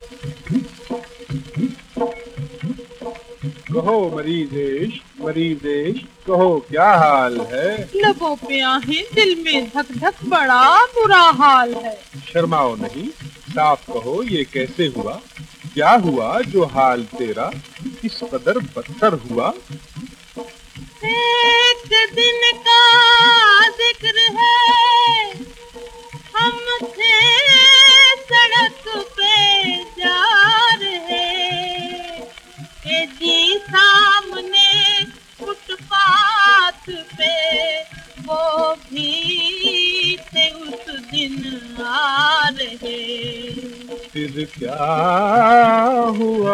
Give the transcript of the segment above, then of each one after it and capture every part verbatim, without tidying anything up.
कहो मरीजेश, मरीजेश, कहो क्या हाल है? लबों पे आहें, दिल में धक धक, बड़ा बुरा हाल है। शर्माओ नहीं, साफ कहो ये कैसे हुआ? क्या हुआ जो हाल तेरा इस कदर बदतर हुआ? एक दिन का जिक्र है, हम थे सड़क पे जा रहे, ए जी सामने फुटपाथ पे वो भी थे उस दिन आ रहे। फिर क्या हुआ?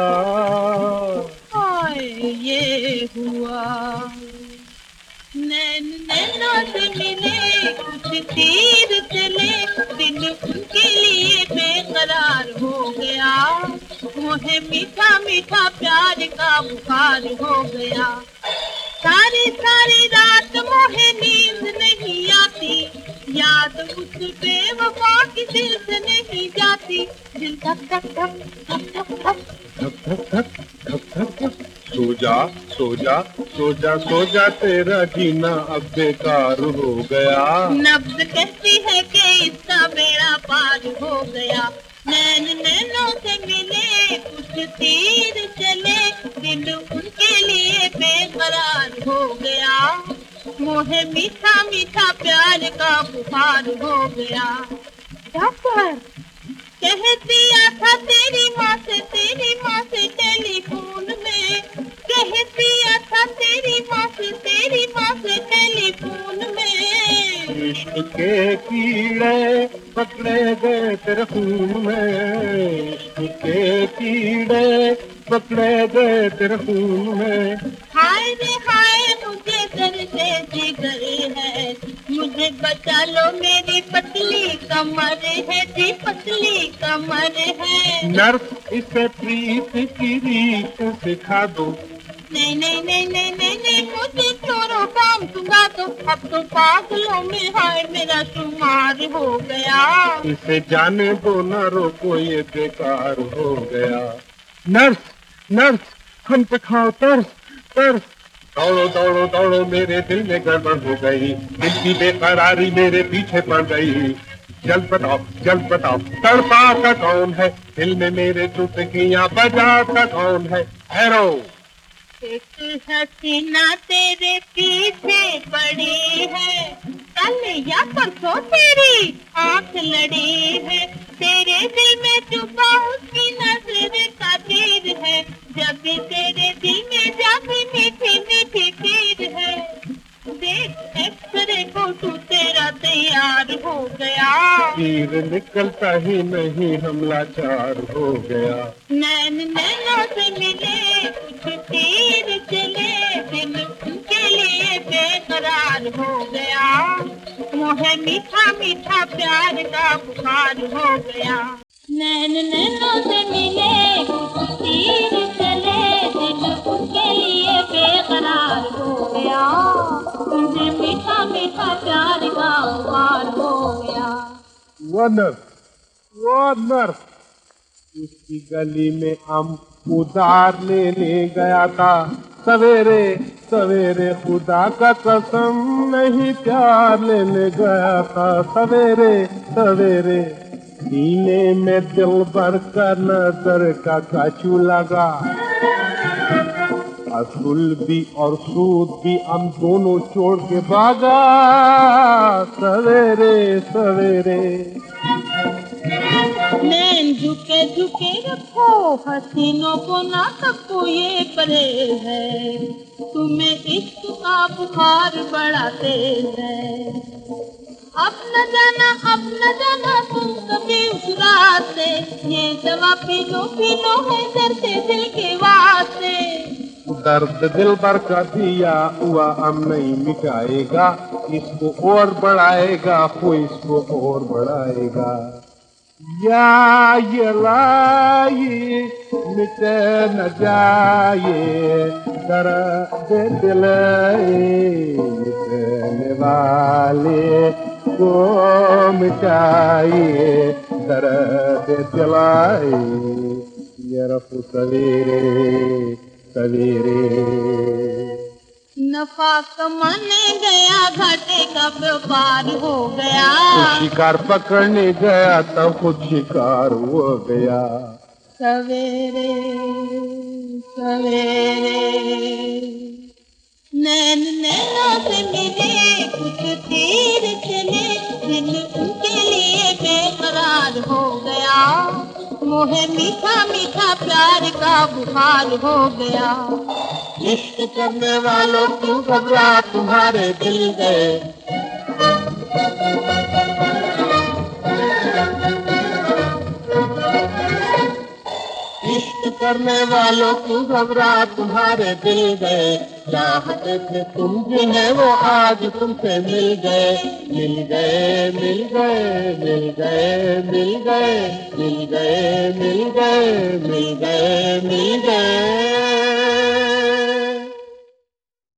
हाय ये हुआ, नैन नैनों से मिले, कुछ तीर चले, दिल उनके लिए बेकरार हो गया, मोहे मीठा मीठा प्यार का बुखार हो गया। सारी सारी रात मोहे नींद नहीं आती, याद उस बेवफा की दिल से नहीं जाती, दिल धक धक धक धक धक धक धक धक धक धक धक धक। सो जा, सो जा, सो जा, सो जा, तेरा जीना अब बेकार हो गया। नब्ज कहती है कि इसका बेड़ा पार हो गया, नैन नैनों से मिले, कुछ तीर चले, दिल उनके लिए बेकरार हो गया, मोहे मीठा मीठा प्यार का बुखार हो गया। डॉक्टर कह दिया था तेरी माँ से, तेरी माँ से टेलीफोन में, कह दिया था तेरी माँ से, तेरी माँ से टेलीफोन में। इश्क के कीड़े पकड़े गए तेरे खून में, इश्क के कीड़े पकड़े गए तेरे खून में। हाय रे हाय मुझे दर्द जिगर है, मुझे बचा लो मेरी पतली कमर है जी, पतली कमर है। नर्स इसे प्रीत की रीत सिखा दो। नहीं नहीं नहीं नहीं नहीं नहीं, मुझे चोरों काम सुना दो, अब तो पागलों में हाय मेरा शुमार हो गया। इसे जाने दो ना रोको, ये बेकार हो गया। नर्स, नर्स, हम पे खाओ तरस, तरस। दौड़ो दौड़ो दौड़ो, मेरे दिल में गड़बड़ हो गई, दिल की बेकरारी मेरे पीछे पड़ गई। जल्द बताओ, जल्द बताओ, तड़पाता कौन है दिल में मेरे, चुटकियां बजाता कौन है? हैरो एक हसीना तेरे पीछे पड़ी है, कल या परसों तेरी आंख लड़ी है, तेरे दिल में छुपा उसकी नजर का तीर है, जब भी तेरे दिल में जाती मीठी मीठी पीर है। देख एक्सरे फोटो तेरा तैयार हो गया, तीर निकलता ही नहीं, हम लाचार हो गया। नैन नैनों से मिले, कुछ तीर चले, दिल उनके लिए बेकरार हो गया, मोहे मीठा मीठा प्यार का बुखार हो गया। नैन नैनों से मिले, कुछ तीर चले, दिल उनके लिए बेकरार हो गया, मुझे मीठा मीठा प्यार का बुखार हो गया। वो नर्स, वो नर्स, उसकी गली में हम उधार लेने गया था, सवेरे सवेरे खुदा का कसम नहीं प्यार लेने गया था, सवेरे सवेरे सीने में दिल भर का नजर का काचू लगा, असूल भी और सूद भी हम दोनों छोड़ के भागा, सवेरे सवेरे। नैन झुके झुके रखो, हसीनों को ना तको, ये परहेज है, तुम्हें इश्क का बुखार बड़ा तेज है, अब न जाना अब न जाना तुम कभी उस रात से, ये दवा पी लो पी लो है डरते दिल के वास्ते। दर्द दिल भर का दिया हुआ हम नहीं मिटाएगा, इसको और बढ़ाएगा, वो इसको और बढ़ाएगा। या ये लाई मिटे न जाए, दर्द दिल मिटने वाले को मिटाइए दर्द दिलाई ये रफ़ू सवेरे सवेरे नफा कमाने गया घाटे का व्यापार हो गया शिकार पकड़ने गया तब खुद शिकार हो गया सवेरे सवेरे नैन नैनों से मिले कुछ तीर चले दिल उनके लिए बेकरार हो गया मोहे मीठा मीठा प्यार का बुखार हो गया इश्क करने वालों क्यों घबरा तुम्हारे दिल गए इश्क करने वालों क्यों घबरा तुम्हारे दिल गए चाहते थे तुम जिन्हें वो आज तुमसे मिल गए मिल गए मिल गए मिल गए मिल गए मिल गए मिल गए मिल गए मिल गए